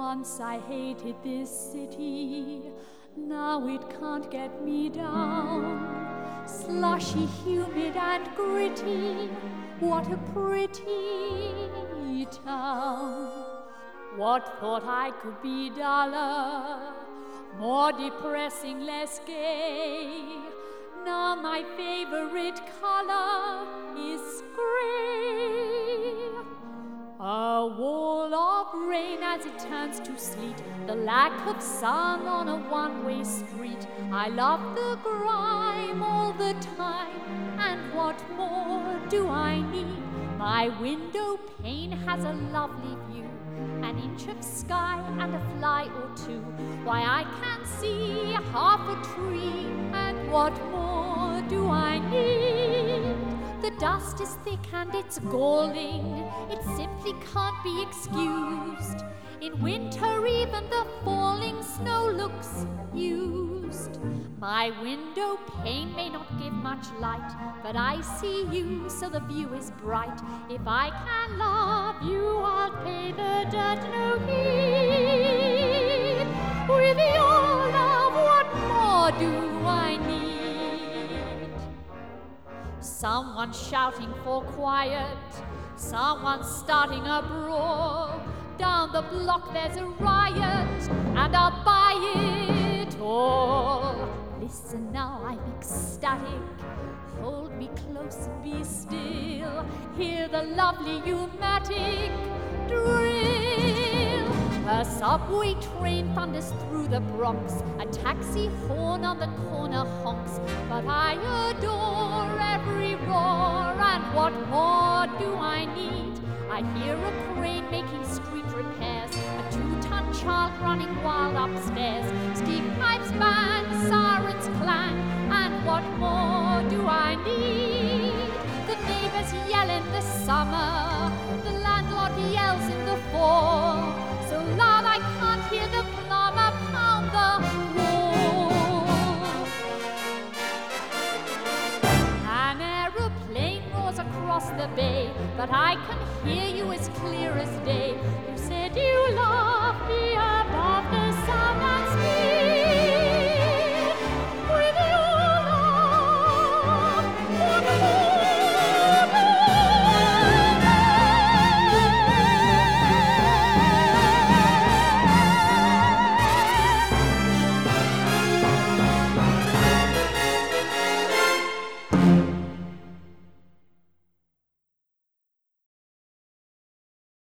Once I hated this city, now it can't get me down. Slushy, humid and gritty, what a pretty town. What thought I could be duller, more depressing, less gay. Now my favorite color is gray. A wall of rain as it turns to sleet, the lack of sun on a one-way street. I love the grime all the time, and what more do I need? My window pane has a lovely view, an inch of sky and a fly or two. Why, I can see half a tree, and what more do I need? The dust is thick and it's galling, it simply can't be excused. In winter even the falling snow looks used. My window pane may not give much light, but I see you, so the view is bright. If I can love you, I'll pay the dirt no heed. With your love, what more do I need? Someone shouting for quiet, someone starting a brawl. Down the block there's a riot, and I'll buy it all. Listen now, I'm ecstatic. Hold me close and be still. Hear the lovely pneumatic drill. A subway train thunders through the Bronx. A taxi horn on the corner honks. But I adore every roar, and what more do I need? I hear a crane making street repairs, a 2-ton child running wild upstairs. Steam pipes bang, sirens clang, and what more do I need? The neighbors yell in the summer, the landlord yells in the fall. So loud I can't hear the plumber pound the wall. An aeroplane roars across the bay, but I can hear you as clear as day. You said you loved me above the sun.